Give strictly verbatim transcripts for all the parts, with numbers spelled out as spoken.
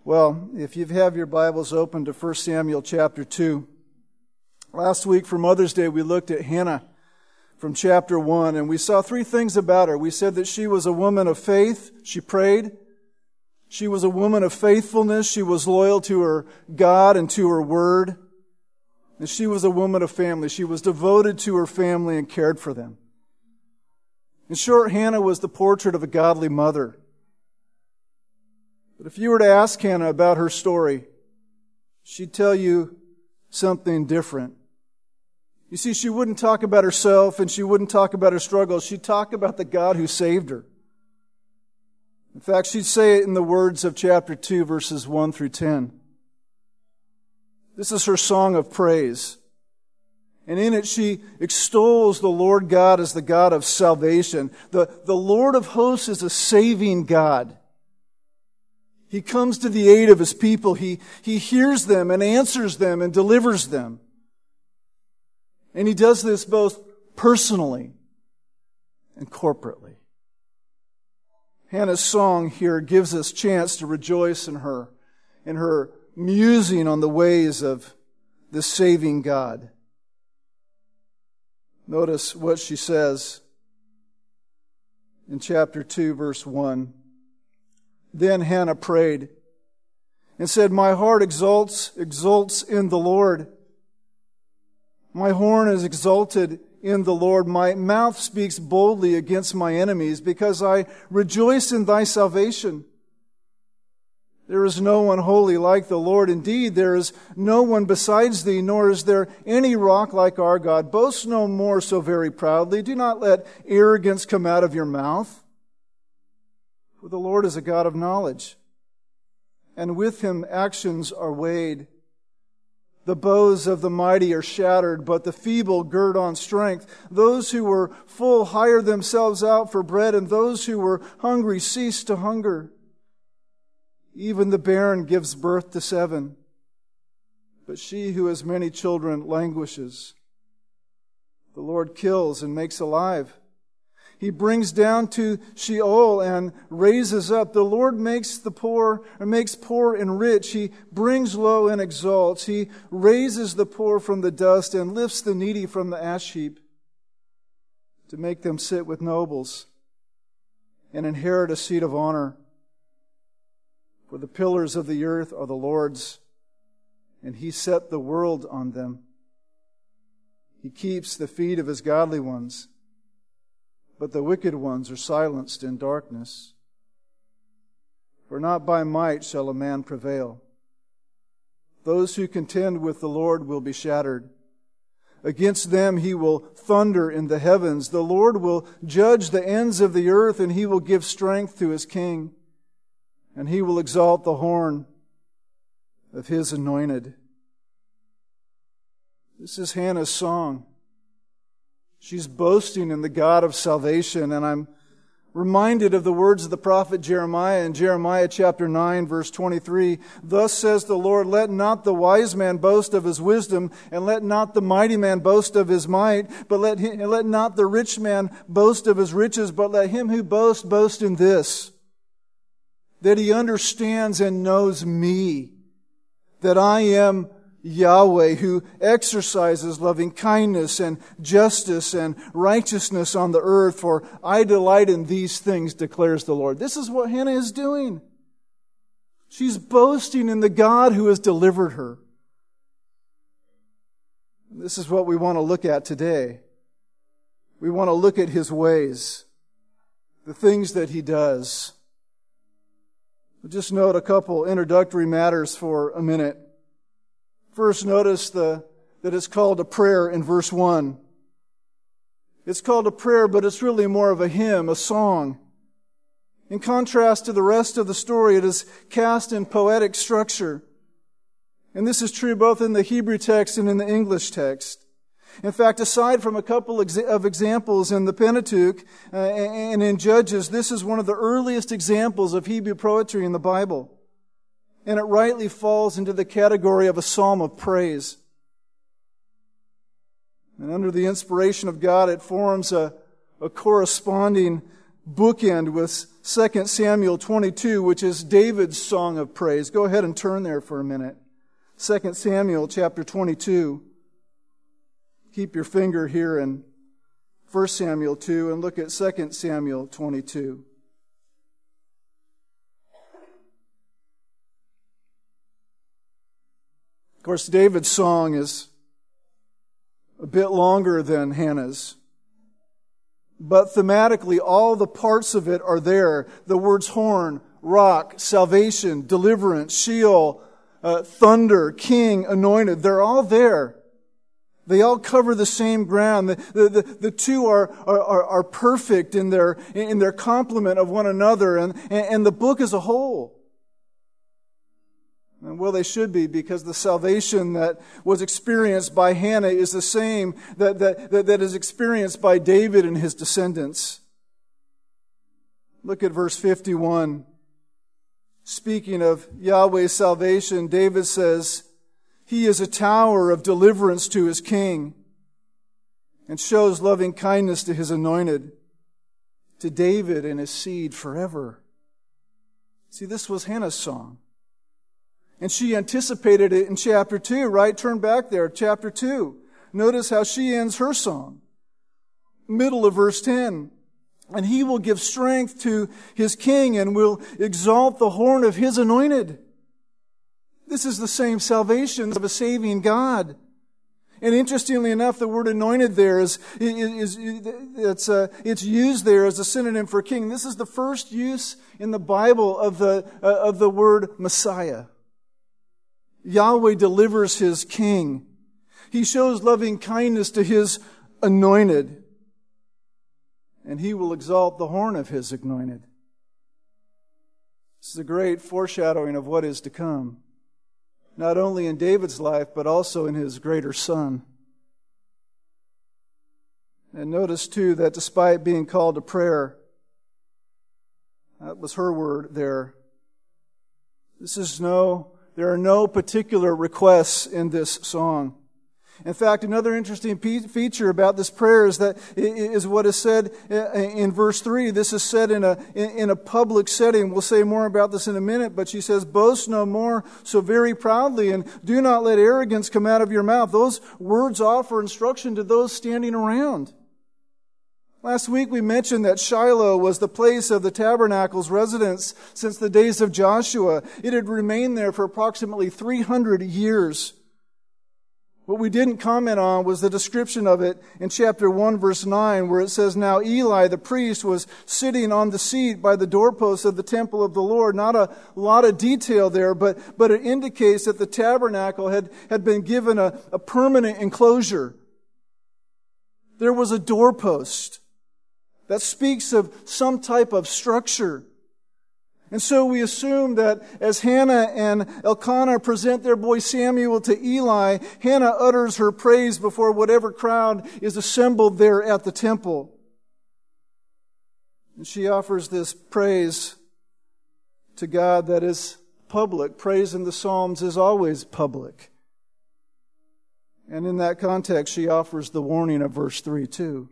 Well, if you have your Bibles open to First Samuel chapter two, last week for Mother's Day we looked at Hannah from chapter one, and we saw three things about her. We said that she was a woman of faith. She prayed. She was a woman of faithfulness. She was loyal to her God and to her word. And she was a woman of family. She was devoted to her family and cared for them. In short, Hannah was the portrait of a godly mother. But if you were to ask Hannah about her story, she'd tell you something different. You see, she wouldn't talk about herself and she wouldn't talk about her struggles. She'd talk about the God who saved her. In fact, she'd say it in the words of chapter two, verses one through ten. This is her song of praise. And in it she extols the Lord God as the God of salvation. The, the Lord of hosts is a saving God. He comes to the aid of His people. He, he hears them and answers them and delivers them. And He does this both personally and corporately. Hannah's song here gives us chance to rejoice in her, in her musing on the ways of the saving God. Notice what she says in chapter two, verse one. Then Hannah prayed and said, "My heart exalts, exults in the Lord. My horn is exalted in the Lord. My mouth speaks boldly against my enemies, because I rejoice in thy salvation. There is no one holy like the Lord. Indeed, there is no one besides thee, nor is there any rock like our God. Boast no more so very proudly. Do not let arrogance come out of your mouth. For the Lord is a God of knowledge, and with Him actions are weighed. The bows of the mighty are shattered, but the feeble gird on strength. Those who were full hire themselves out for bread, and those who were hungry cease to hunger. Even the barren gives birth to seven, but she who has many children languishes. The Lord kills and makes alive. He brings down to Sheol and raises up. The Lord makes the poor, or makes poor and rich. He brings low and exalts. He raises the poor from the dust and lifts the needy from the ash heap, to make them sit with nobles and inherit a seat of honor. For the pillars of the earth are the Lord's, and He set the world on them. He keeps the feet of His godly ones, but the wicked ones are silenced in darkness. For not by might shall a man prevail. Those who contend with the Lord will be shattered. Against them He will thunder in the heavens. The Lord will judge the ends of the earth, and He will give strength to His king. And He will exalt the horn of His anointed. This is Hannah's song. She's boasting in the God of salvation, and I'm reminded of the words of the prophet Jeremiah in Jeremiah chapter nine, verse twenty-three. Thus says the Lord, let not the wise man boast of his wisdom, and let not the mighty man boast of his might, but let him, let not the rich man boast of his riches, but let him who boasts boast in this, that he understands and knows me, that I am Yahweh, who exercises loving kindness and justice and righteousness on the earth, for I delight in these things, declares the Lord. This is what Hannah is doing. She's boasting in the God who has delivered her. This is what we want to look at today. We want to look at His ways, the things that He does. We'll just note a couple introductory matters for a minute. First, notice the, that it's called a prayer in verse one. It's called a prayer, but it's really more of a hymn, a song. In contrast to the rest of the story, it is cast in poetic structure. And this is true both in the Hebrew text and in the English text. In fact, aside from a couple of examples in the Pentateuch uh, and in Judges, this is one of the earliest examples of Hebrew poetry in the Bible. And it rightly falls into the category of a psalm of praise. And under the inspiration of God, it forms a, a corresponding bookend with Second Samuel twenty-two, which is David's song of praise. Go ahead and turn there for a minute. Second Samuel chapter twenty-two. Keep your finger here in First Samuel two and look at Second Samuel twenty-two. Of course, David's song is a bit longer than Hannah's. But thematically, all the parts of it are there. The words horn, rock, salvation, deliverance, Sheol, uh, thunder, king, anointed. They're all there. They all cover the same ground. The, the, the, the two are, are, are perfect in their, in their complement of one another and, and the book as a whole. And well, they should be, because the salvation that was experienced by Hannah is the same that, that, that, that is experienced by David and his descendants. Look at verse fifty-one. Speaking of Yahweh's salvation, David says, He is a tower of deliverance to His king and shows loving kindness to His anointed, to David and his seed forever. See, this was Hannah's song. And she anticipated it in chapter two, right? Turn back there, chapter two. Notice how she ends her song. Middle of verse ten. And He will give strength to His king and will exalt the horn of His anointed. This is the same salvation of a saving God. And interestingly enough, the word anointed there is, is, is it's, uh, it's used there as a synonym for king. This is the first use in the Bible of the, uh, of the word Messiah. Yahweh delivers His king. He shows loving kindness to His anointed. And He will exalt the horn of His anointed. This is a great foreshadowing of what is to come. Not only in David's life, but also in his greater son. And notice too that despite being called to prayer, that was her word there. This is no There are no particular requests in this song. In fact, another interesting feature about this prayer is that is what is said in verse three. This is said in a in a public setting. We'll say more about this in a minute, but she says, "Boast no more so very proudly, and do not let arrogance come out of your mouth." Those words offer instruction to those standing around. Last week we mentioned that Shiloh was the place of the tabernacle's residence since the days of Joshua. It had remained there for approximately three hundred years. What we didn't comment on was the description of it in chapter one, verse nine, where it says, "Now Eli the priest was sitting on the seat by the doorpost of the temple of the Lord." Not a lot of detail there, but, but it indicates that the tabernacle had, had been given a, a permanent enclosure. There was a doorpost that speaks of some type of structure. And so we assume that as Hannah and Elkanah present their boy Samuel to Eli, Hannah utters her praise before whatever crowd is assembled there at the temple. And she offers this praise to God that is public. Praise in the Psalms is always public. And in that context, she offers the warning of verse three too.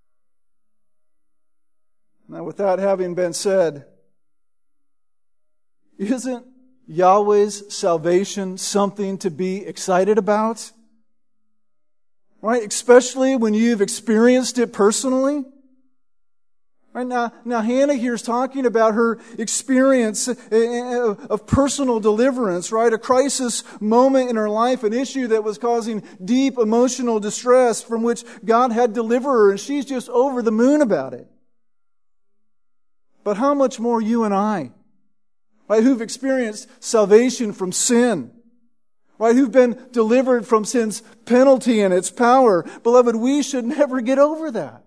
Now, with that having been said, isn't Yahweh's salvation something to be excited about? Right? Especially when you've experienced it personally. Right now, now Hannah here is talking about her experience of personal deliverance, right? A crisis moment in her life, an issue that was causing deep emotional distress from which God had delivered her, and she's just over the moon about it. But how much more you and I, right, who've experienced salvation from sin, right, who've been delivered from sin's penalty and its power. Beloved, we should never get over that.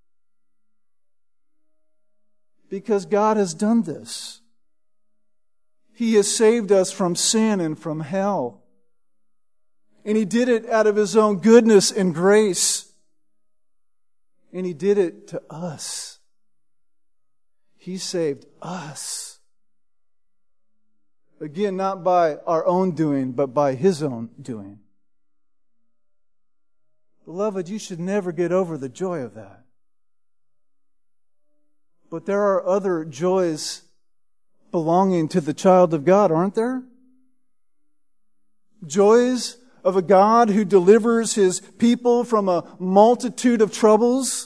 Because God has done this. He has saved us from sin and from hell. And He did it out of His own goodness and grace. And He did it to us. He saved us. Again, not by our own doing, but by His own doing. Beloved, you should never get over the joy of that. But there are other joys belonging to the child of God, aren't there? Joys of a God who delivers His people from a multitude of troubles.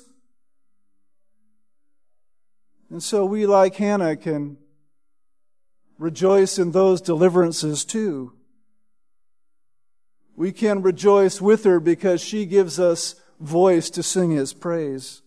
And so we, like Hannah, can rejoice in those deliverances too. We can rejoice with her because she gives us voice to sing His praise.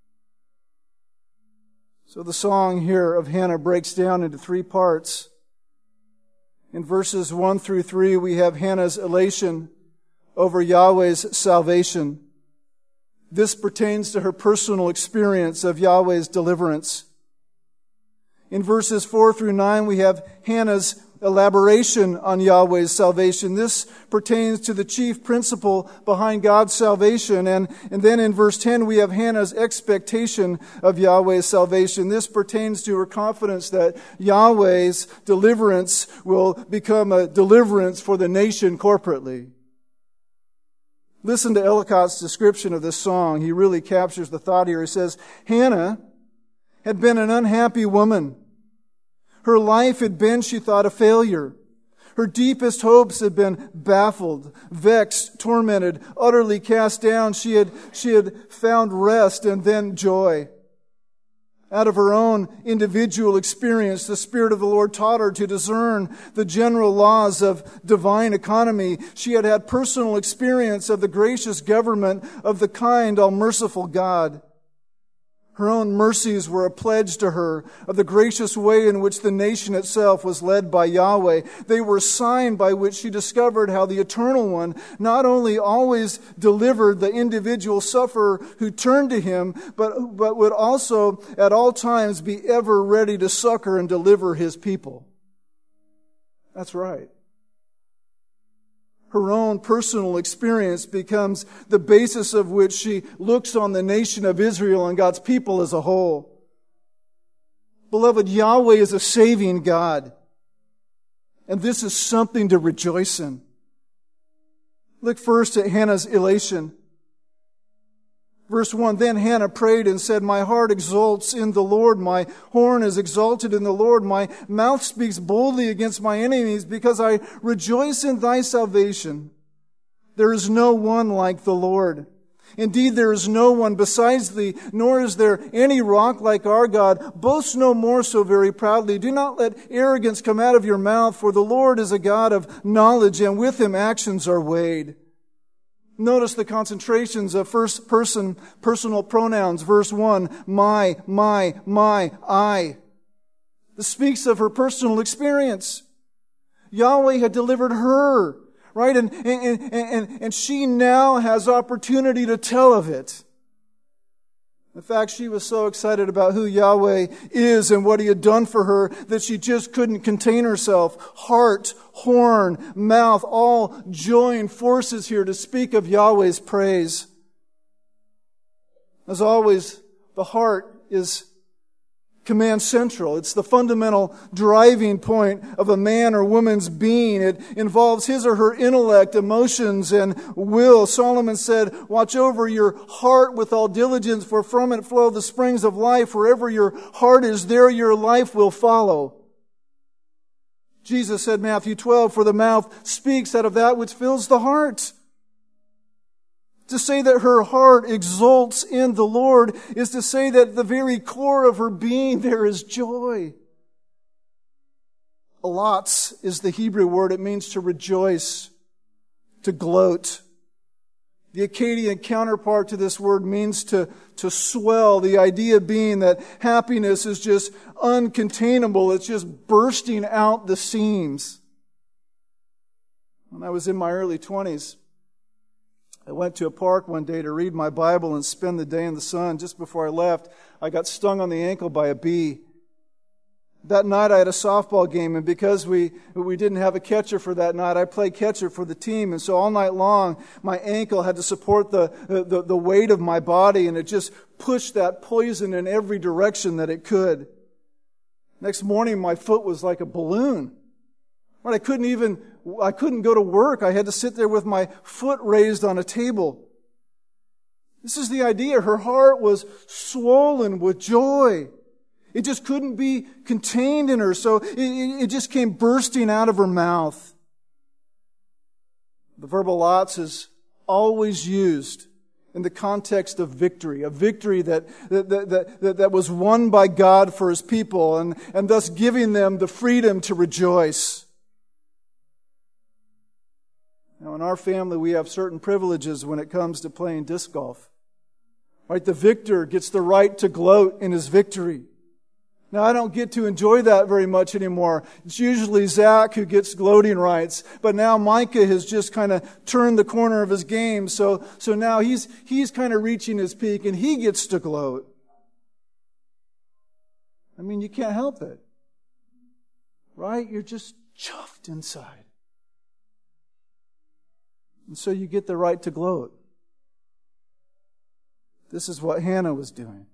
So the song here of Hannah breaks down into three parts. In verses one through three, we have Hannah's elation over Yahweh's salvation. This pertains to her personal experience of Yahweh's deliverance. In verses four through nine, we have Hannah's elaboration on Yahweh's salvation. This pertains to the chief principle behind God's salvation. And, and then in verse ten, we have Hannah's expectation of Yahweh's salvation. This pertains to her confidence that Yahweh's deliverance will become a deliverance for the nation corporately. Listen to Ellicott's description of this song. He really captures the thought here. He says, Hannah had been an unhappy woman. Her life had been, she thought, a failure. Her deepest hopes had been baffled, vexed, tormented, utterly cast down. She had, she had found rest and then joy. Out of her own individual experience, the Spirit of the Lord taught her to discern the general laws of divine economy. She had had personal experience of the gracious government of the kind, all-merciful God. Her own mercies were a pledge to her of the gracious way in which the nation itself was led by Yahweh. They were a sign by which she discovered how the Eternal One not only always delivered the individual sufferer who turned to Him, but, but would also at all times be ever ready to succor and deliver His people. That's right. Her own personal experience becomes the basis of which she looks on the nation of Israel and God's people as a whole. Beloved, Yahweh is a saving God. And this is something to rejoice in. Look first at Hannah's elation. Verse one, then Hannah prayed and said, my heart exults in the Lord. My horn is exalted in the Lord. My mouth speaks boldly against my enemies because I rejoice in thy salvation. There is no one like the Lord. Indeed, there is no one besides thee, nor is there any rock like our God. Boast no more so very proudly. Do not let arrogance come out of your mouth, for the Lord is a God of knowledge, and with Him actions are weighed. Notice the concentrations of first person personal pronouns. Verse one, my, my, my, I. This speaks of her personal experience. Yahweh had delivered her, right? And, and, and, and she now has opportunity to tell of it. In fact, she was so excited about who Yahweh is and what He had done for her that she just couldn't contain herself. Heart, horn, mouth, all join forces here to speak of Yahweh's praise. As always, the heart is command central. It's the fundamental driving point of a man or woman's being. It involves his or her intellect, emotions, and will. Solomon said, watch over your heart with all diligence, for from it flow the springs of life. Wherever your heart is, there your life will follow. Jesus said, Matthew twelve, for the mouth speaks out of that which fills the heart. To say that her heart exults in the Lord is to say that at the very core of her being there is joy. Alatz is the Hebrew word. It means to rejoice, to gloat. The Akkadian counterpart to this word means to, to swell. The idea being that happiness is just uncontainable. It's just bursting out the seams. When I was in my early twenties, I went to a park one day to read my Bible and spend the day in the sun. Just before I left, I got stung on the ankle by a bee. That night I had a softball game, and because we we didn't have a catcher for that night, I played catcher for the team. And so all night long, my ankle had to support the, the, the weight of my body, and it just pushed that poison in every direction that it could. Next morning, my foot was like a balloon. Right? I couldn't even, I couldn't go to work. I had to sit there with my foot raised on a table. This is the idea. Her heart was swollen with joy. It just couldn't be contained in her, so it, it just came bursting out of her mouth. The verb alatz is always used in the context of victory, a victory that, that, that, that, that was won by God for His people, and, and thus giving them the freedom to rejoice. Now, in our family, we have certain privileges when it comes to playing disc golf. Right? The victor gets the right to gloat in his victory. Now, I don't get to enjoy that very much anymore. It's usually Zach who gets gloating rights. But now Micah has just kind of turned the corner of his game. So, so now he's, he's kind of reaching his peak and he gets to gloat. I mean, you can't help it. Right? You're just chuffed inside. And so you get the right to gloat. This is what Hannah was doing.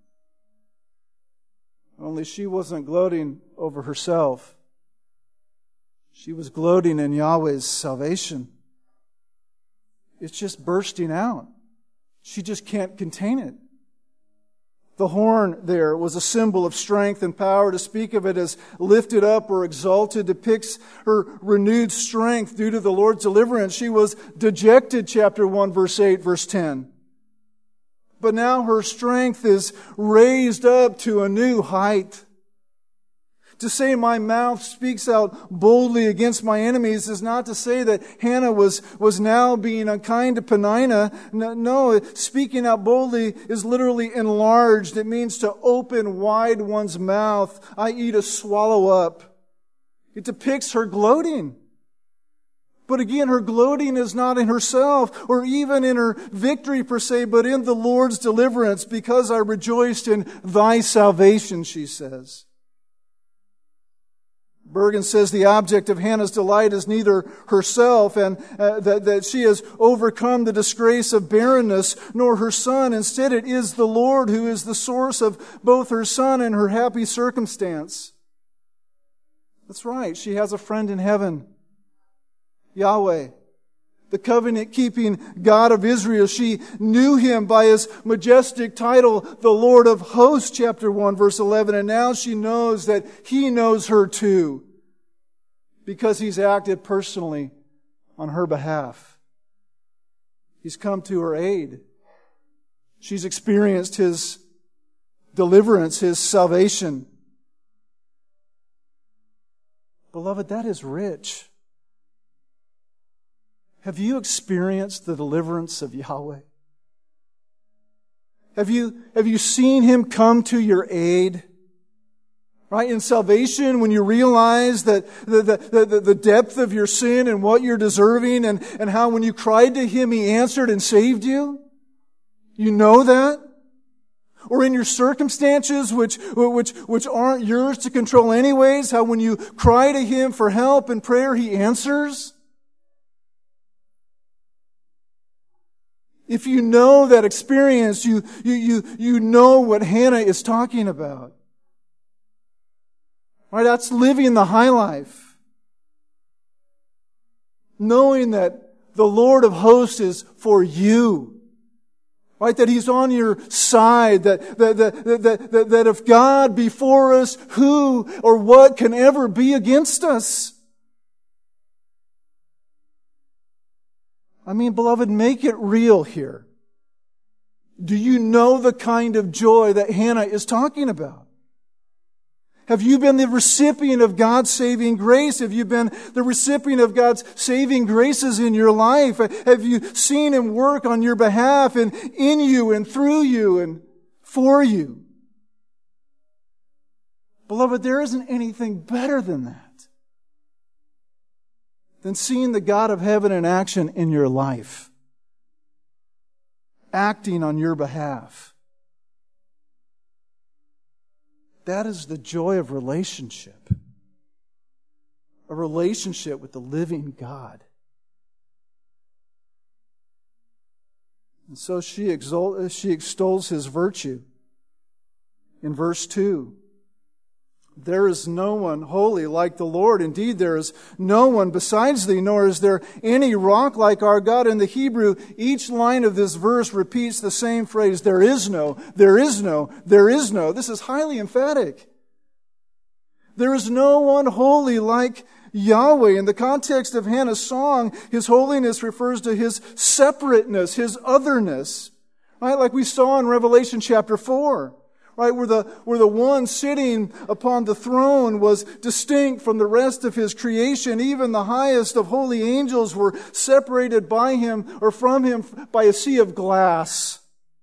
Only she wasn't gloating over herself. She was gloating in Yahweh's salvation. It's just bursting out. She just can't contain it. The horn there was a symbol of strength and power. To speak of it as lifted up or exalted depicts her renewed strength due to the Lord's deliverance. She was dejected, chapter one, verse eight, verse ten. But now her strength is raised up to a new height. To say my mouth speaks out boldly against my enemies is not to say that Hannah was, was now being unkind to Peninnah. No, no, speaking out boldly is literally enlarged. It means to open wide one's mouth, that is to swallow up. It depicts her gloating. But again, her gloating is not in herself or even in her victory per se, but in the Lord's deliverance, because I rejoiced in thy salvation, she says. Bergen says the object of Hannah's delight is neither herself and uh, that, that she has overcome the disgrace of barrenness, nor her son. Instead, it is the Lord who is the source of both her son and her happy circumstance. That's right. She has a friend in heaven. Yahweh, the covenant-keeping God of Israel. She knew Him by His majestic title, the Lord of Hosts, chapter one, verse eleven. And now she knows that He knows her too, because He's acted personally on her behalf. He's come to her aid. She's experienced His deliverance, His salvation. Beloved, that is rich. Have you experienced the deliverance of Yahweh? Have you, have you seen Him come to your aid? Right? In salvation, when you realize that the, the, the, the depth of your sin and what you're deserving, and, and how when you cried to Him, He answered and saved you? You know that? Or in your circumstances, which, which, which aren't yours to control anyways, how when you cry to Him for help in prayer, He answers? If you know that experience, you, you, you, you know what Hannah is talking about. Right? That's living the high life. Knowing that the Lord of hosts is for you. Right? That He's on your side. That, that, that, that, that, that if God be for us, who or what can ever be against us? I mean, beloved, make it real here. Do you know the kind of joy that Hannah is talking about? Have you been the recipient of God's saving grace? Have you been the recipient of God's saving graces in your life? Have you seen Him work on your behalf and in you and through you and for you? Beloved, there isn't anything better than that, than seeing the God of heaven in action in your life, acting on your behalf. That is the joy of relationship. A relationship with the living God. And so she exalt, she extols His virtue. In verse two, there is no one holy like the Lord. Indeed, there is no one besides Thee, nor is there any rock like our God. In the Hebrew, each line of this verse repeats the same phrase, there is no, there is no, there is no. This is highly emphatic. There is no one holy like Yahweh. In the context of Hannah's song, His holiness refers to His separateness, His otherness. Right? Like we saw in Revelation chapter four. Right? Where the, where the one sitting upon the throne was distinct from the rest of His creation. Even the highest of holy angels were separated by Him or from Him by a sea of glass.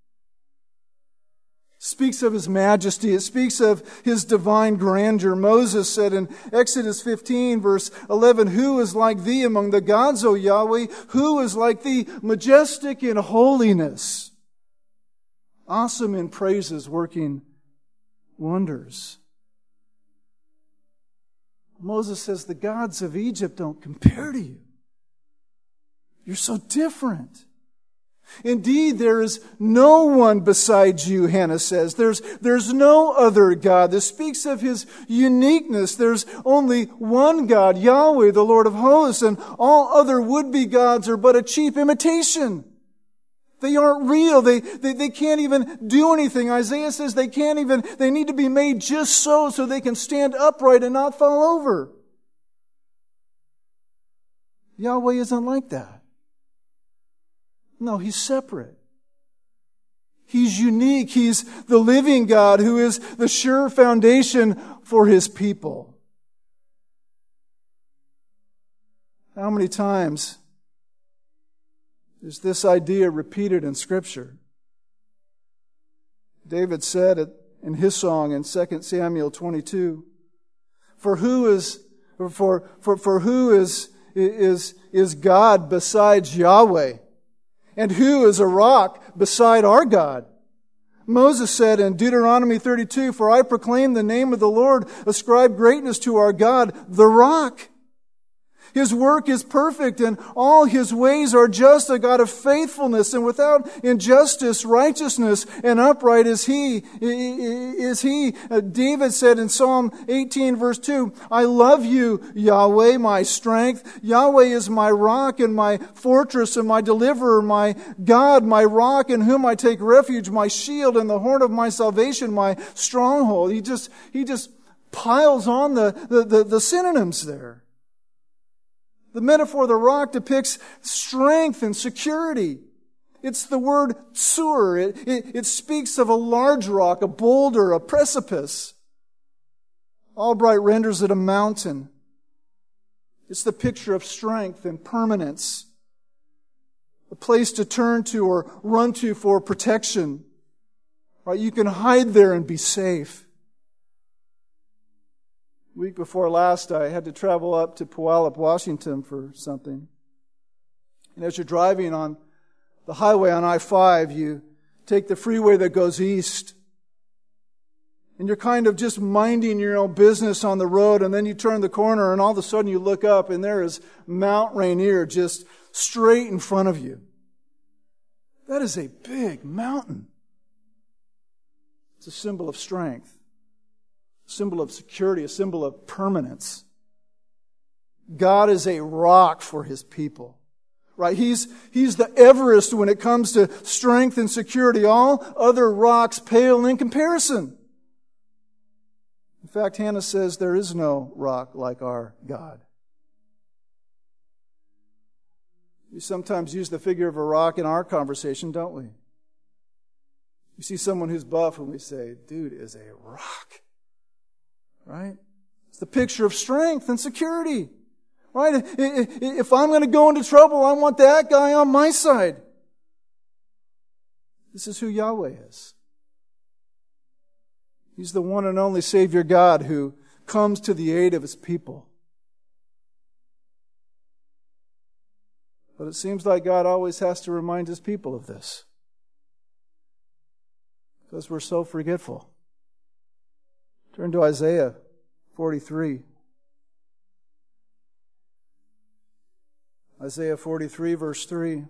Speaks of His majesty. It speaks of His divine grandeur. Moses said in Exodus fifteen, verse eleven, "Who is like Thee among the gods, O Yahweh? Who is like Thee, majestic in holiness, awesome in praises, working wonders?" Moses says, the gods of Egypt don't compare to you. You're so different. Indeed, there is no one besides you, Hannah says. There's, there's no other God. This speaks of His uniqueness. There's only one God, Yahweh, the Lord of hosts, and all other would-be gods are but a cheap imitation. They aren't real. They, they, they can't even do anything. Isaiah says they can't even, they need to be made just so, so they can stand upright and not fall over. Yahweh isn't like that. No, He's separate. He's unique. He's the living God who is the sure foundation for His people. How many times is this idea repeated in Scripture? David said it in his song in Second Samuel twenty-two. For who is for for for who is is is God besides Yahweh? And who is a rock beside our God? Moses said in Deuteronomy thirty-two, "For I proclaim the name of the Lord, ascribe greatness to our God, the rock." His work is perfect and all His ways are just, a God of faithfulness, and without injustice, righteousness, and upright is He. Is He. David said in Psalm eighteen verse two, "I love You, Yahweh, my strength. Yahweh is my rock and my fortress and my deliverer, my God, my rock in whom I take refuge, my shield and the horn of my salvation, my stronghold." He just, he just piles on the, the, the, the synonyms there. The metaphor of the rock depicts strength and security. It's the word tsur. It, it, it speaks of a large rock, a boulder, a precipice. Albright renders it a mountain. It's the picture of strength and permanence. A place to turn to or run to for protection. Right? You can hide there and be safe. Week before last, I had to travel up to Puyallup, Washington for something. And as you're driving on the highway on I five, you take the freeway that goes east. And you're kind of just minding your own business on the road, and then you turn the corner, and all of a sudden you look up, and there is Mount Rainier just straight in front of you. That is a big mountain. It's a symbol of strength. Symbol of security, a symbol of permanence. God is a rock for His people. Right? He's, He's the Everest when it comes to strength and security. All other rocks pale in comparison. In fact, Hannah says there is no rock like our God. We sometimes use the figure of a rock in our conversation, don't we? You see someone who's buff and we say, dude is a rock. Right? It's the picture of strength and security. Right? If I'm going to go into trouble, I want that guy on my side. This is who Yahweh is. He's the one and only Savior God who comes to the aid of His people. But it seems like God always has to remind His people of this. Because we're so forgetful. Turn to Isaiah forty-three. Isaiah forty-three, verse three.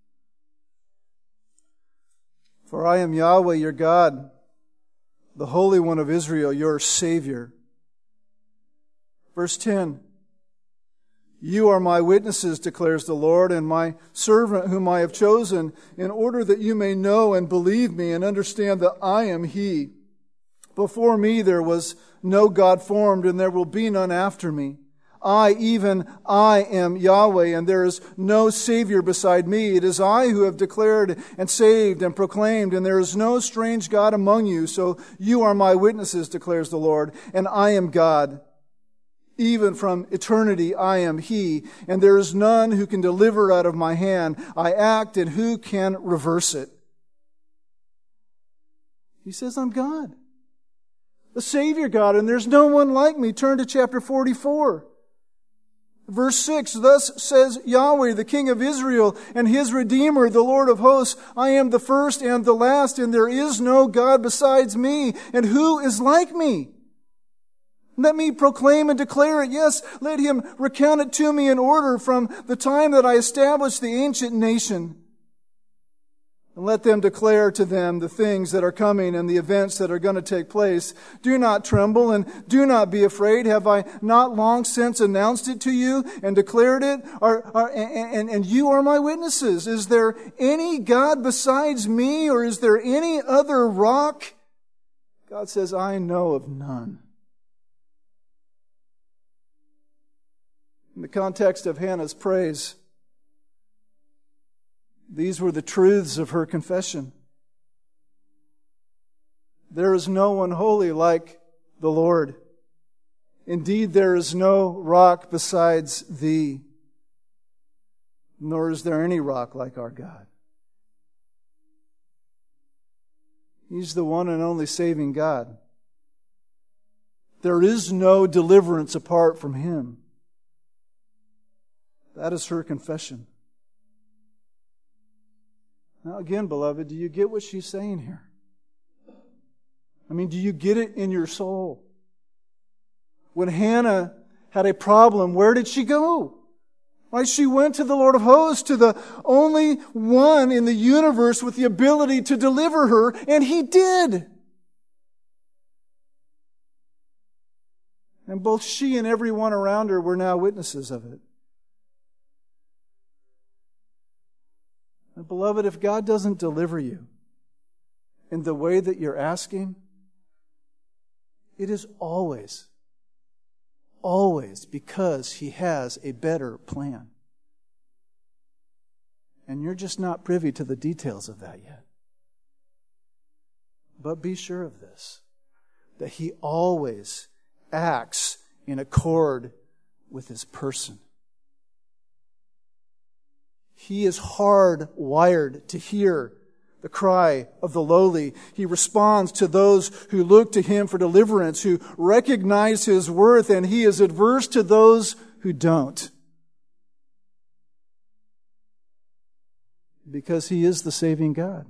For I am Yahweh your God, the Holy One of Israel, your Savior. Verse ten. You are my witnesses, declares the Lord, and my servant whom I have chosen, in order that you may know and believe me and understand that I am He. Before me there was no God formed, and there will be none after me. I, even I, am Yahweh, and there is no Savior beside me. It is I who have declared and saved and proclaimed, and there is no strange God among you. So you are my witnesses, declares the Lord, and I am God. Even from eternity I am He, and there is none who can deliver out of my hand. I act, and who can reverse it? He says, I'm God, the Savior God, and there's no one like me. Turn to chapter forty-four. Verse six, thus says Yahweh, the King of Israel, and His Redeemer, the Lord of hosts, I am the first and the last, and there is no God besides me, and who is like me? Let me proclaim and declare it. Yes, let Him recount it to me in order from the time that I established the ancient nation. And let them declare to them the things that are coming and the events that are going to take place. Do not tremble and do not be afraid. Have I not long since announced it to you and declared it? Are, are, and, and you are my witnesses. Is there any God besides me, or is there any other rock? God says, I know of none. In the context of Hannah's praise, these were the truths of her confession. There is no one holy like the Lord. Indeed, there is no rock besides Thee, nor is there any rock like our God. He's the one and only saving God. There is no deliverance apart from Him. That is her confession. Now again, beloved, do you get what she's saying here? I mean, do you get it in your soul? When Hannah had a problem, where did she go? Right? She went to the Lord of hosts, to the only one in the universe with the ability to deliver her, and He did. And both she and everyone around her were now witnesses of it. And beloved, if God doesn't deliver you in the way that you're asking, it is always, always because He has a better plan. And you're just not privy to the details of that yet. But be sure of this, that He always acts in accord with His person. He is hardwired to hear the cry of the lowly. He responds to those who look to Him for deliverance, who recognize His worth, and He is adverse to those who don't. Because He is the saving God.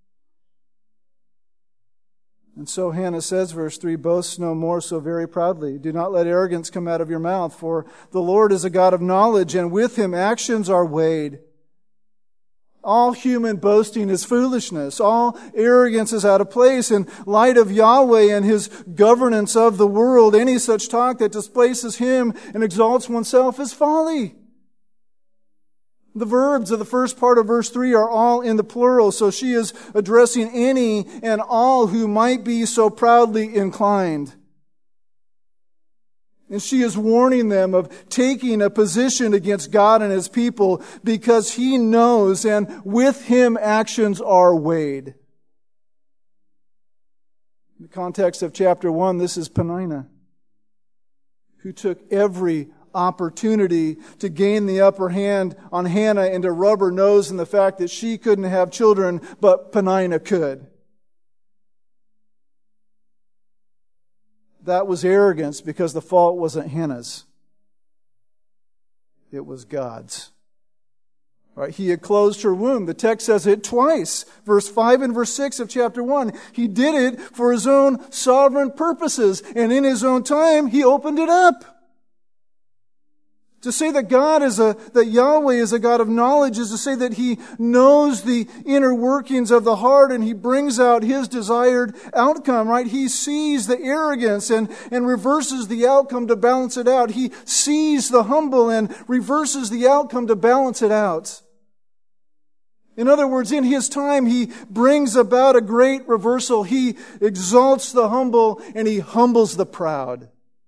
And so Hannah says, verse three, boast no more so very proudly. Do not let arrogance come out of your mouth, for the Lord is a God of knowledge, and with Him actions are weighed. All human boasting is foolishness. All arrogance is out of place. In light of Yahweh and His governance of the world, any such talk that displaces Him and exalts oneself is folly. The verbs of the first part of verse three are all in the plural, so she is addressing any and all who might be so proudly inclined. And she is warning them of taking a position against God and His people because He knows, and with Him actions are weighed. In the context of chapter one, this is Peninnah, who took every opportunity to gain the upper hand on Hannah and to rub her nose in the fact that she couldn't have children, but Peninnah could. That was arrogance because the fault wasn't Hannah's. It was God's. Right? He had closed her womb. The text says it twice. Verse five and verse six of chapter one. He did it for His own sovereign purposes, and in His own time He opened it up. To say that God is a, that Yahweh is a God of knowledge is to say that He knows the inner workings of the heart and He brings out His desired outcome, right? He sees the arrogance and, and reverses the outcome to balance it out. He sees the humble and reverses the outcome to balance it out. In other words, in His time, He brings about a great reversal. He exalts the humble and He humbles the proud.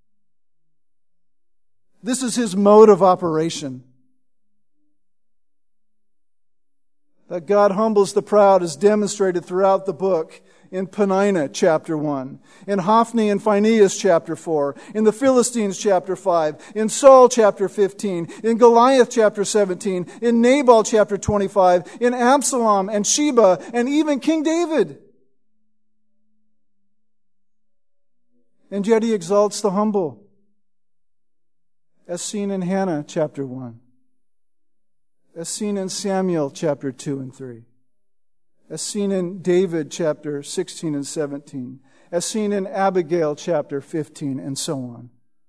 This is His mode of operation. That God humbles the proud is demonstrated throughout the book. In Penina, chapter one. In Hophni and Phinehas, chapter four. In the Philistines, chapter five. In Saul, chapter fifteen. In Goliath, chapter seventeen. In Nabal, chapter twenty-five. In Absalom and Sheba, and even King David. And yet He exalts the humble, as seen in Hannah, chapter one. As seen in Samuel, chapter two and three. As seen in David, chapter sixteen and seventeen. As seen in Abigail, chapter fifteen, and so on.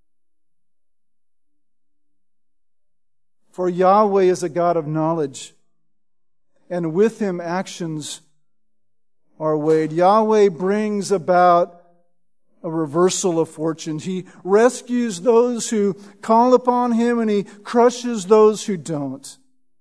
For Yahweh is a God of knowledge, and with Him actions are weighed. Yahweh brings about a reversal of fortunes. He rescues those who call upon Him, and He crushes those who don't.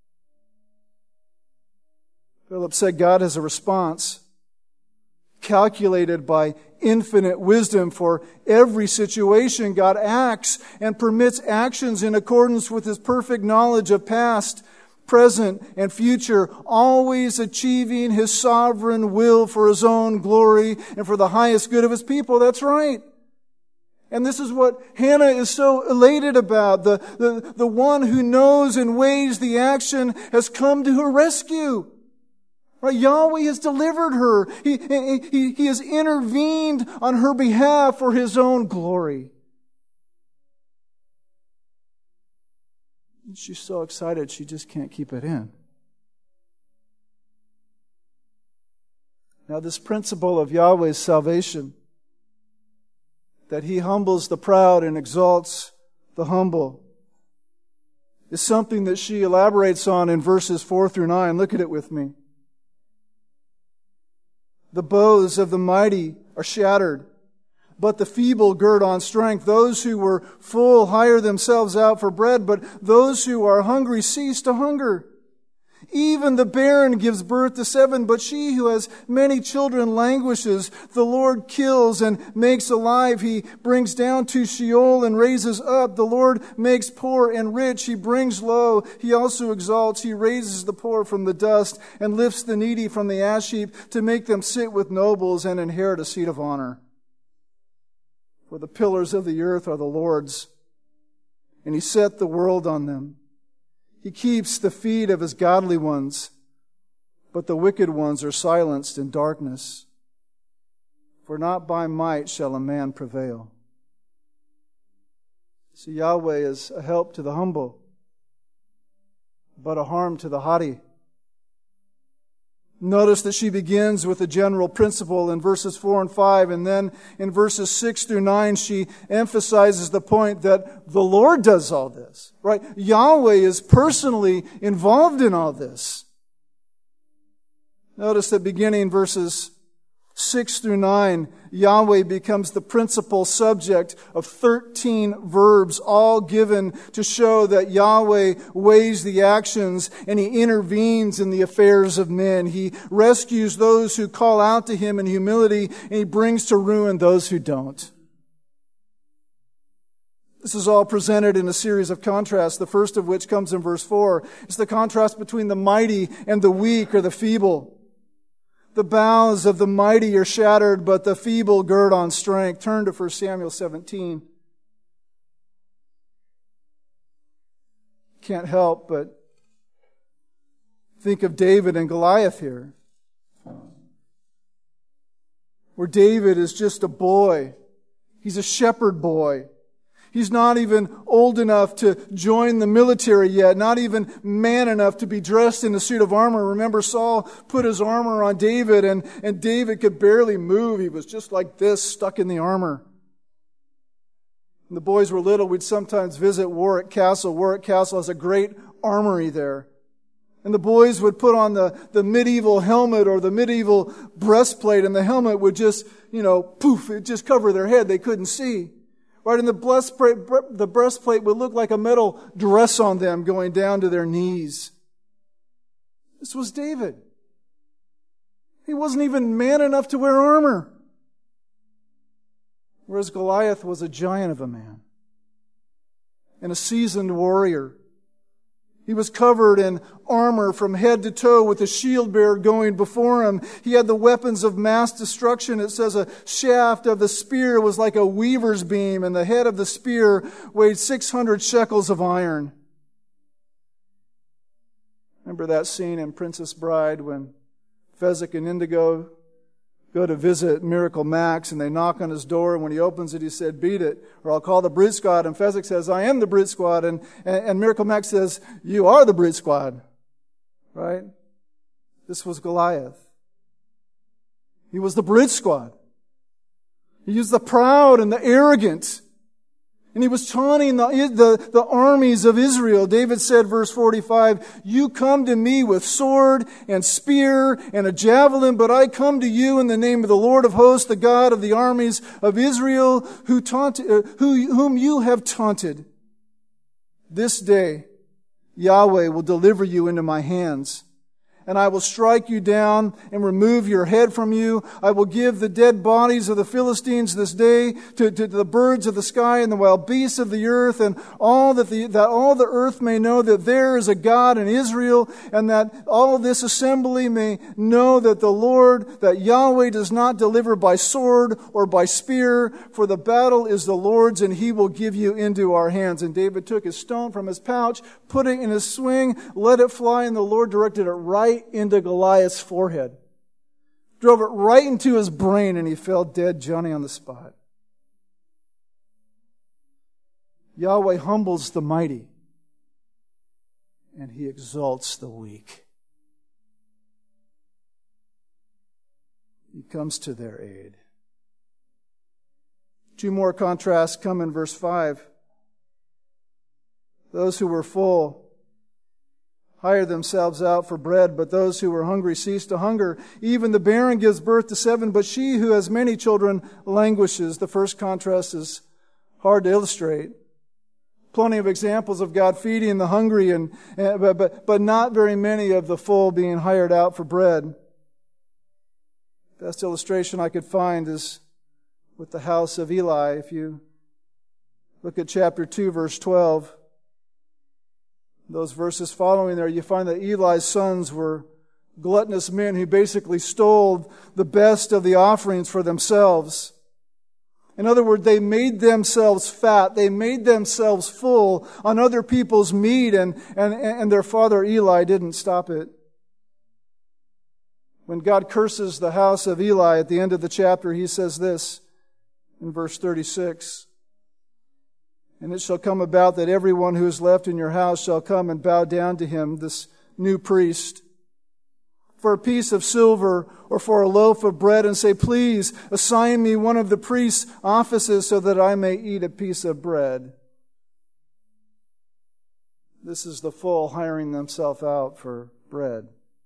Philip said God has a response calculated by infinite wisdom for every situation. God acts and permits actions in accordance with His perfect knowledge of past, present, and future, always achieving His sovereign will for His own glory and for the highest good of His people. That's right. And this is what Hannah is so elated about. The, the, the one who knows and weighs the action has come to her rescue. Right? Yahweh has delivered her. He, he, he has intervened on her behalf for His own glory. And she's so excited she just can't keep it in. Now, this principle of Yahweh's salvation, that He humbles the proud and exalts the humble, is something that she elaborates on in verses four through nine. Look at it with me. The bows of the mighty are shattered, but the feeble gird on strength. Those who were full hire themselves out for bread, but those who are hungry cease to hunger. Even the barren gives birth to seven, but she who has many children languishes. The Lord kills and makes alive. He brings down to Sheol and raises up. The Lord makes poor and rich. He brings low. He also exalts. He raises the poor from the dust and lifts the needy from the ash heap to make them sit with nobles and inherit a seat of honor. For the pillars of the earth are the Lord's, and He set the world on them. He keeps the feet of His godly ones, but the wicked ones are silenced in darkness. For not by might shall a man prevail. See, Yahweh is a help to the humble, but a harm to the haughty. Notice that she begins with a general principle in verses four and five, and then in verses six through nine, she emphasizes the point that the Lord does all this, right? Yahweh is personally involved in all this. Notice that beginning in verses six through nine, Yahweh becomes the principal subject of thirteen verbs, all given to show that Yahweh weighs the actions and He intervenes in the affairs of men. He rescues those who call out to Him in humility, and He brings to ruin those who don't. This is all presented in a series of contrasts, the first of which comes in verse four. It's the contrast between the mighty and the weak or the feeble. The bows of the mighty are shattered, but the feeble gird on strength. Turn to First Samuel seventeen. Can't help but think of David and Goliath here, where David is just a boy. He's a shepherd boy. He's not even old enough to join the military yet, not even man enough to be dressed in a suit of armor. Remember, Saul put his armor on David, and, and David could barely move. He was just like this, stuck in the armor. When the boys were little, we'd sometimes visit Warwick Castle. Warwick Castle has a great armory there. And the boys would put on the, the medieval helmet or the medieval breastplate, and the helmet would just, you know, poof, it just cover their head. They couldn't see. Right, and the breastplate, the breastplate would look like a metal dress on them going down to their knees. This was David. He wasn't even man enough to wear armor. Whereas Goliath was a giant of a man and a seasoned warrior. He was covered in armor from head to toe with a shield bearer going before him. He had the weapons of mass destruction. It says a shaft of the spear was like a weaver's beam, and the head of the spear weighed six hundred shekels of iron. Remember that scene in Princess Bride when Fezzik and Indigo go to visit Miracle Max and they knock on his door, and when he opens it he said, "Beat it, or I'll call the Brute Squad." And Fezzik says, "I am the Brute Squad." And, and, and Miracle Max says, "You are the Brute Squad." Right? This was Goliath. He was the Brute Squad. He used the proud and the arrogant. And he was taunting the, the, the armies of Israel. David said, verse forty-five, "You come to me with sword and spear and a javelin, but I come to you in the name of the Lord of hosts, the God of the armies of Israel, who taunt, uh, who, whom you have taunted. This day Yahweh will deliver you into my hands. And I will strike you down and remove your head from you. I will give the dead bodies of the Philistines this day to, to the birds of the sky and the wild beasts of the earth, and all that the, that all the earth may know that there is a God in Israel, and that all this assembly may know that the Lord, that Yahweh does not deliver by sword or by spear, for the battle is the Lord's, and he will give you into our hands." And David took his stone from his pouch, put it in his swing, let it fly, and the Lord directed it right into Goliath's forehead. Drove it right into his brain, and he fell dead, Johnny on the spot. Yahweh humbles the mighty, and he exalts the weak. He comes to their aid. Two more contrasts come in verse five. Those who were full hire themselves out for bread, but those who were hungry cease to hunger. Even the barren gives birth to seven, but she who has many children languishes. The first contrast is hard to illustrate. Plenty of examples of God feeding the hungry, and, and but, but but not very many of the full being hired out for bread. Best illustration I could find is with the house of Eli. If you look at chapter two, verse twelve, those verses following there, you find that Eli's sons were gluttonous men who basically stole the best of the offerings for themselves. In other words, they made themselves fat. They made themselves full on other people's meat, and, and, and their father Eli didn't stop it. When God curses the house of Eli at the end of the chapter, he says this in verse thirty-six. "And it shall come about that everyone who is left in your house shall come and bow down to him," this new priest, "for a piece of silver or for a loaf of bread, and say, 'Please assign me one of the priest's offices so that I may eat a piece of bread.'" This is the full hiring themselves out for bread.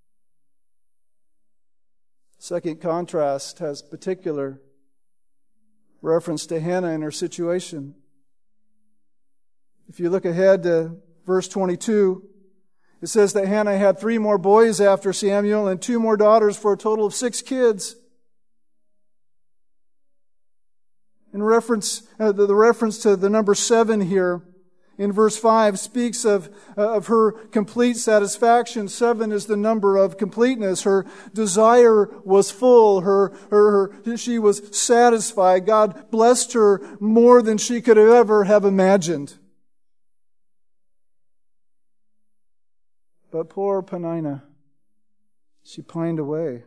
Second contrast has particular reference to Hannah and her situation. If you look ahead to verse twenty-two, it says that Hannah had three more boys after Samuel and two more daughters, for a total of six kids. In reference, uh, the, the reference to the number seven here in verse five speaks of, uh, of her complete satisfaction. Seven is the number of completeness. Her desire was full. Her, her, her, she was satisfied. God blessed her more than she could ever have imagined. But poor Peninnah, she pined away.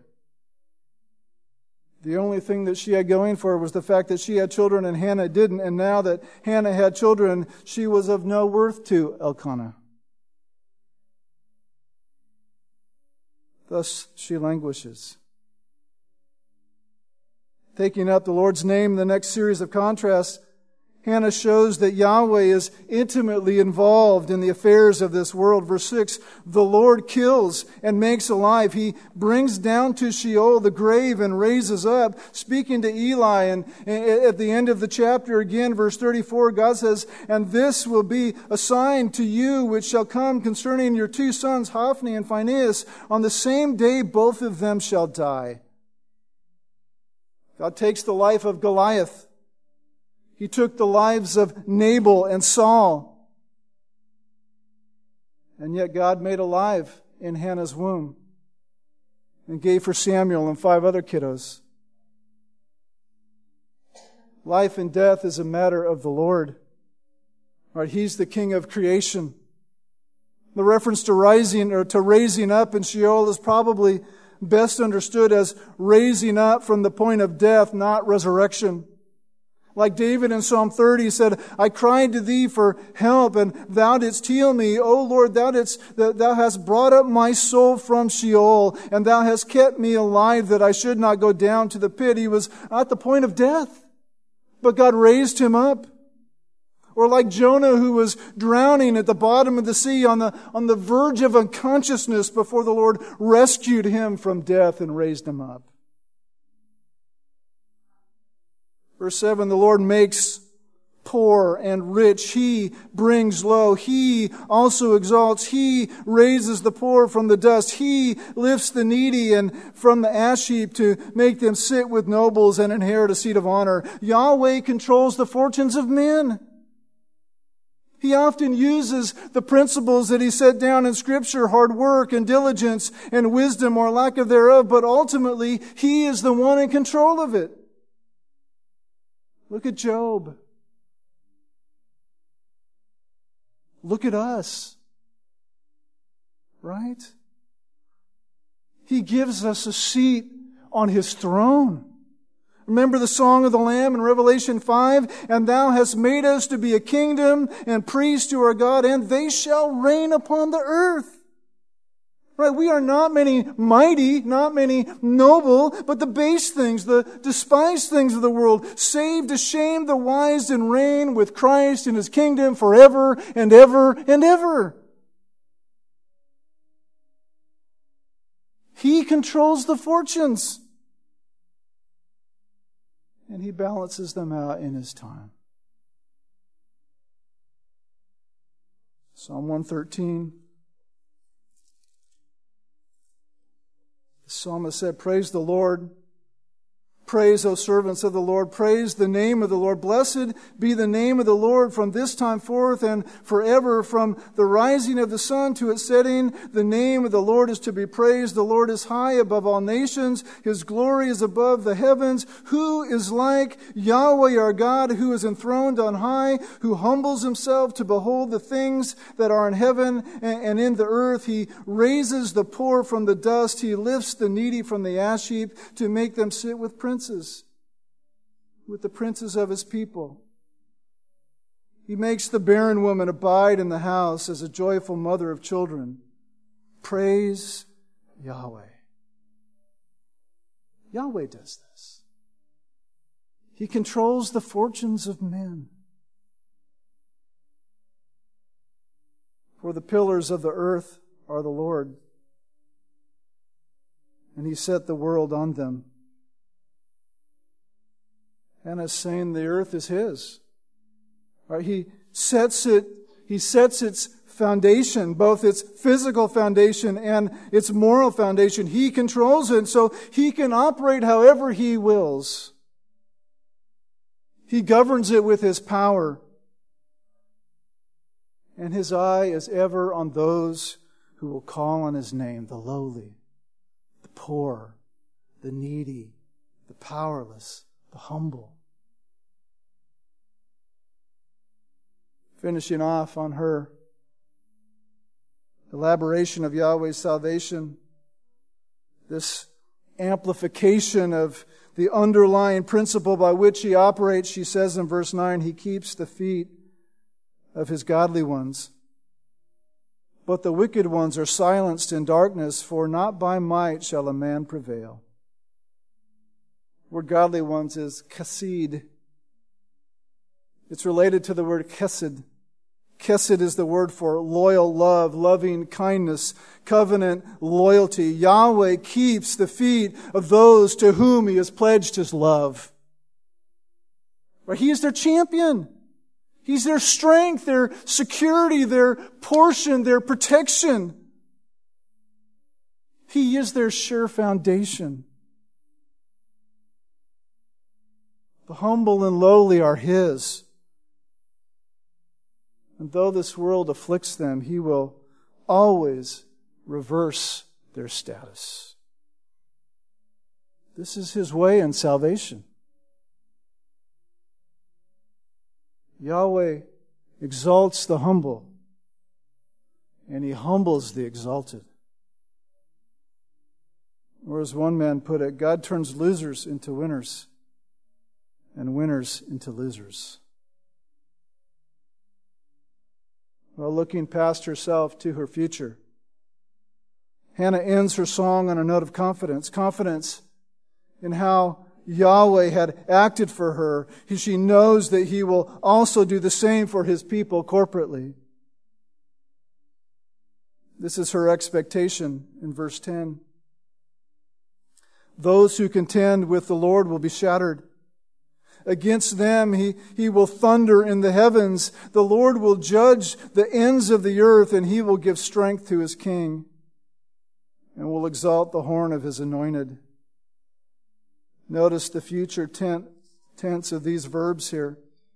The only thing that she had going for her was the fact that she had children and Hannah didn't. And now that Hannah had children, she was of no worth to Elkanah. Thus she languishes. Taking up the Lord's name in the next series of contrasts, Hannah shows that Yahweh is intimately involved in the affairs of this world. Verse six, the Lord kills and makes alive. He brings down to Sheol the grave and raises up. Speaking to Eli, and at the end of the chapter again, verse thirty-four, God says, and this will be a sign to you which shall come concerning your two sons, Hophni and Phinehas. On the same day both of them shall die. God takes the life of Goliath. He took the lives of Nabal and Saul. And yet God made alive in Hannah's womb and gave her Samuel and five other kiddos. Life and death is a matter of the Lord. Right? He's the King of creation. The reference to rising or to raising up in Sheol is probably best understood as raising up from the point of death, not resurrection. Like David in Psalm thirty said, I cried to thee for help, and thou didst heal me. O Lord, thou didst, thou hast brought up my soul from Sheol, and thou hast kept me alive that I should not go down to the pit. He was at the point of death, but God raised him up. Or like Jonah, who was drowning at the bottom of the sea on the, on the verge of unconsciousness before the Lord rescued him from death and raised him up. Verse seven, the Lord makes poor and rich. He brings low. He also exalts. He raises the poor from the dust. He lifts the needy and from the ash heap to make them sit with nobles and inherit a seat of honor. Yahweh controls the fortunes of men. He often uses the principles that He set down in Scripture, hard work and diligence and wisdom or lack of thereof, but ultimately He is the one in control of it. Look at Job. Look at us. Right? He gives us a seat on His throne. Remember the song of the Lamb in Revelation five? And thou hast made us to be a kingdom and priests to our God, and they shall reign upon the earth. Right? We are not many mighty, not many noble, but the base things, the despised things of the world, saved to shame the wise and reign with Christ in His kingdom forever and ever and ever. He controls the fortunes. And He balances them out in His time. Psalm one thirteen. The psalmist said, praise the Lord. Praise, O servants of the Lord. Praise the name of the Lord. Blessed be the name of the Lord from this time forth and forever. From the rising of the sun to its setting, the name of the Lord is to be praised. The Lord is high above all nations. His glory is above the heavens. Who is like Yahweh our God, who is enthroned on high, who humbles Himself to behold the things that are in heaven and in the earth? He raises the poor from the dust. He lifts the needy from the ash heap to make them sit with princes. With the princes of His people. He makes the barren woman abide in the house as a joyful mother of children. Praise Yahweh. Yahweh does this. He controls the fortunes of men. For the pillars of the earth are the Lord, and He set the world on them. And as saying the earth is His. Right? He sets it, He sets its foundation, both its physical foundation and its moral foundation. He controls it, so He can operate however He wills. He governs it with His power. And His eye is ever on those who will call on His name, the lowly, the poor, the needy, the powerless, the humble. Finishing off on her elaboration of Yahweh's salvation, this amplification of the underlying principle by which He operates, she says in verse nine, He keeps the feet of His godly ones. But the wicked ones are silenced in darkness, for not by might shall a man prevail. The word godly ones is chesed. It's related to the word chesed. Chesed is the word for loyal love, loving kindness, covenant loyalty. Yahweh keeps the feet of those to whom He has pledged His love. Right? He is their champion. He's their strength, their security, their portion, their protection. He is their sure foundation. The humble and lowly are His. And though this world afflicts them, He will always reverse their status. This is His way in salvation. Yahweh exalts the humble, and He humbles the exalted. Or as one man put it, God turns losers into winners, and winners into losers. Well, looking past herself to her future, Hannah ends her song on a note of confidence. Confidence in how Yahweh had acted for her. She knows that He will also do the same for His people corporately. This is her expectation in verse ten. Those who contend with the Lord will be shattered. Against them he, he will thunder in the heavens. The Lord will judge the ends of the earth, and He will give strength to His king, and will exalt the horn of His anointed. Notice the future tense of these verbs here.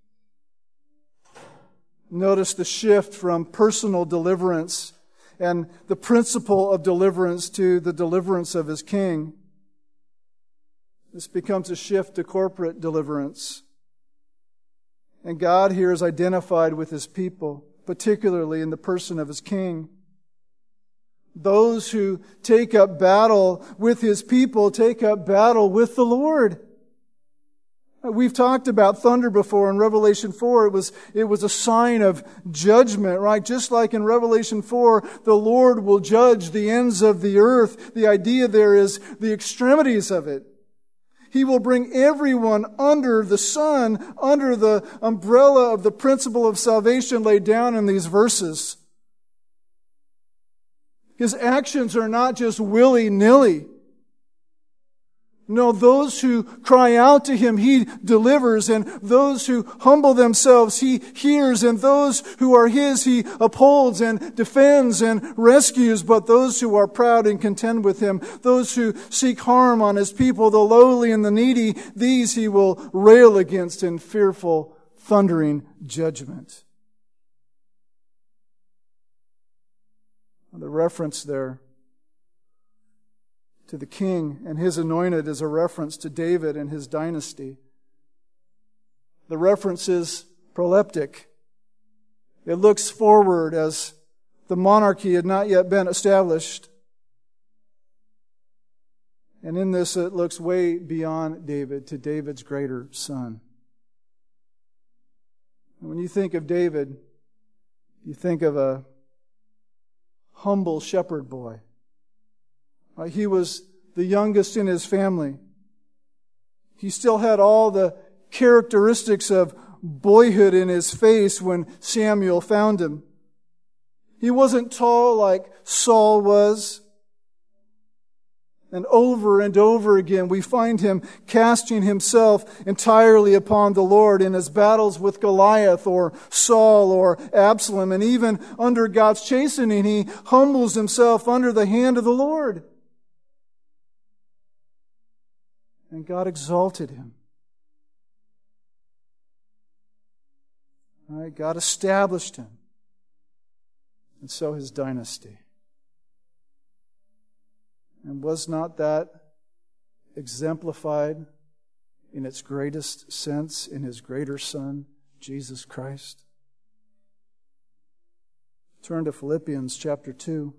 Notice the shift from personal deliverance and the principle of deliverance to the deliverance of His king. This becomes a shift to corporate deliverance. And God here is identified with His people, particularly in the person of His king. Those who take up battle with His people take up battle with the Lord. We've talked about thunder before in Revelation four. It was, it was a sign of judgment, right? Just like in Revelation four, the Lord will judge the ends of the earth. The idea there is the extremities of it. He will bring everyone under the sun, under the umbrella of the principle of salvation laid down in these verses. His actions are not just willy-nilly. No, those who cry out to Him, He delivers, and those who humble themselves, He hears, and those who are His, He upholds and defends and rescues. But those who are proud and contend with Him, those who seek harm on His people, the lowly and the needy, these He will rail against in fearful, thundering judgment. The reference there to the king and His anointed is a reference to David and his dynasty. The reference is proleptic. It looks forward as the monarchy had not yet been established. And in this it looks way beyond David to David's greater son. And when you think of David, you think of a humble shepherd boy. Uh, he was the youngest in his family. He still had all the characteristics of boyhood in his face when Samuel found him. He wasn't tall like Saul was. And over and over again, we find him casting himself entirely upon the Lord in his battles with Goliath or Saul or Absalom. And even under God's chastening, he humbles himself under the hand of the Lord. And God exalted him. All right, God established him. And so his dynasty. And was not that exemplified in its greatest sense in His greater Son, Jesus Christ? Turn to Philippians chapter two.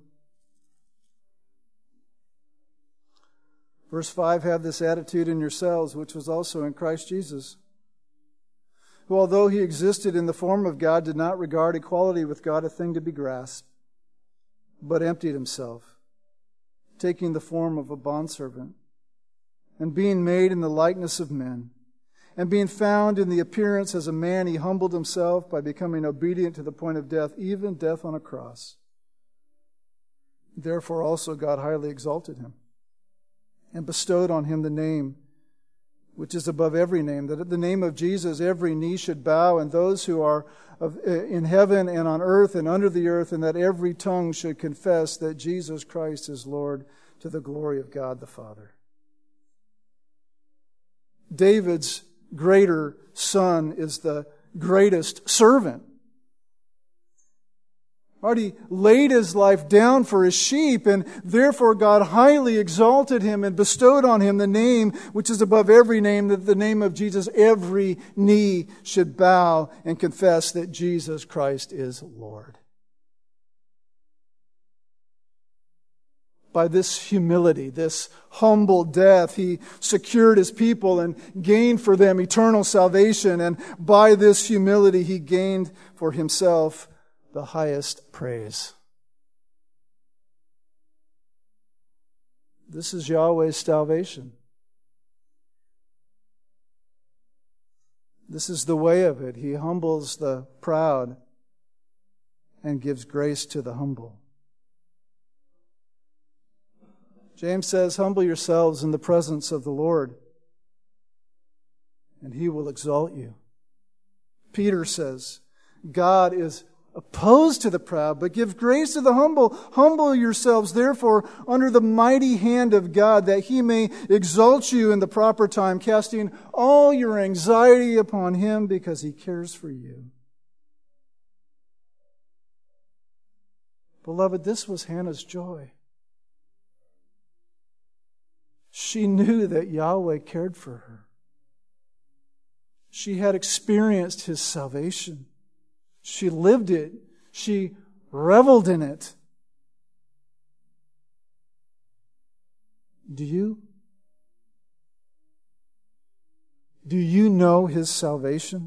Verse five, have this attitude in yourselves, which was also in Christ Jesus, who, although He existed in the form of God, did not regard equality with God a thing to be grasped, but emptied Himself, taking the form of a bondservant, and being made in the likeness of men, And being found in the appearance as a man, he humbled himself by becoming obedient to the point of death, even death on a cross. Therefore also God highly exalted him and bestowed on him the name which is above every name, that at the name of Jesus every knee should bow, and those who are of, in heaven and on earth and under the earth, and that every tongue should confess that Jesus Christ is Lord, to the glory of God the Father. David's greater son is the greatest servant. He laid his life down for his sheep, and therefore God highly exalted him and bestowed on him the name which is above every name, that the name of Jesus every knee should bow and confess that Jesus Christ is Lord. By this humility, this humble death, he secured his people and gained for them eternal salvation, and by this humility he gained for himself the highest praise. This is Yahweh's salvation. This is the way of it. He humbles the proud and gives grace to the humble. James says, humble yourselves in the presence of the Lord, and He will exalt you. Peter says, God is opposed to the proud, but give grace to the humble. Humble yourselves, therefore, under the mighty hand of God, that He may exalt you in the proper time, casting all your anxiety upon Him, because He cares for you. Beloved, this was Hannah's joy. She knew that Yahweh cared for her. She had experienced His salvation. She lived it. She reveled in it. Do you? Do you know His salvation?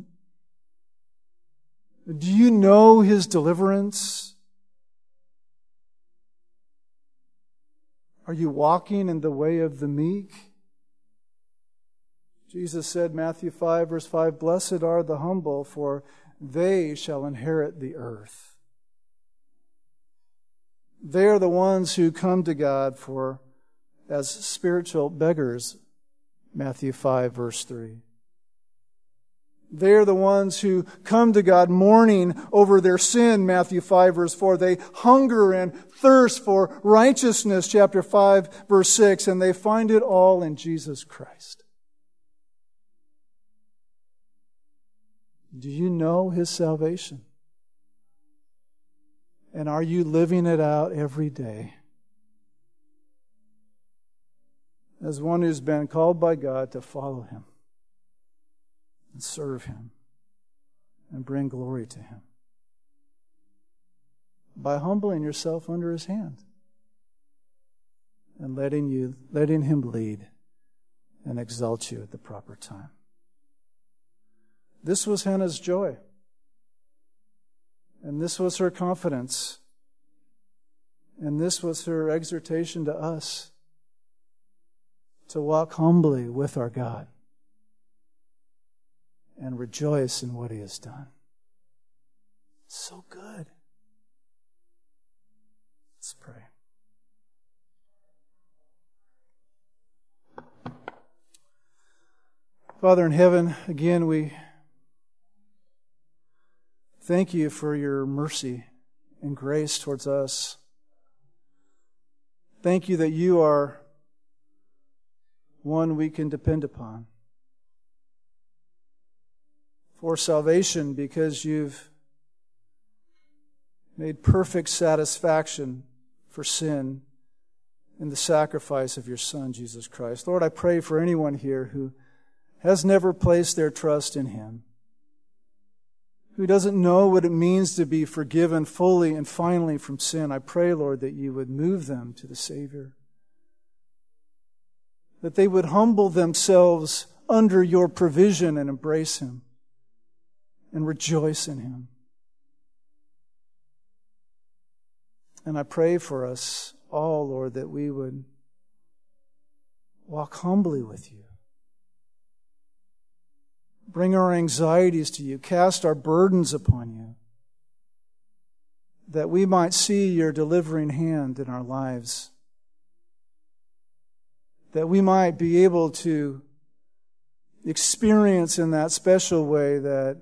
Do you know His deliverance? Are you walking in the way of the meek? Jesus said, Matthew five, verse five, Blessed are the humble, for they shall inherit the earth. They are the ones who come to God for as spiritual beggars, Matthew five, verse three. They are the ones who come to God mourning over their sin, Matthew five, verse four. They hunger and thirst for righteousness, chapter five, verse six, and they find it all in Jesus Christ. Do you know His salvation? And are you living it out every day? As one who's been called by God to follow Him and serve Him and bring glory to Him. By humbling yourself under His hand and letting you, letting Him lead and exalt you at the proper time. This was Hannah's joy. And this was her confidence. And this was her exhortation to us to walk humbly with our God and rejoice in what He has done. So good. Let's pray. Father in heaven, again we thank You for Your mercy and grace towards us. Thank You that You are one we can depend upon for salvation, because You've made perfect satisfaction for sin in the sacrifice of Your Son, Jesus Christ. Lord, I pray for anyone here who has never placed their trust in Him, who doesn't know what it means to be forgiven fully and finally from sin. I pray, Lord, that You would move them to the Savior, that they would humble themselves under Your provision and embrace Him and rejoice in Him. And I pray for us all, Lord, that we would walk humbly with You, bring our anxieties to you, cast our burdens upon you, that we might see your delivering hand in our lives, that we might be able to experience in that special way that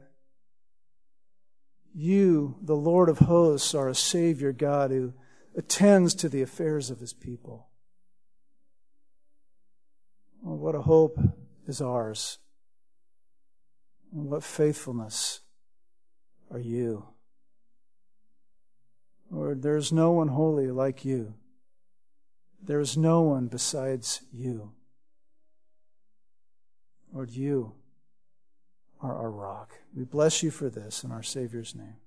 you, the Lord of hosts, are a Savior God who attends to the affairs of His people. Oh, what a hope is ours, and what faithfulness are you. Lord, there is no one holy like you. There is no one besides you. Lord, you are our rock. We bless you for this in our Savior's name.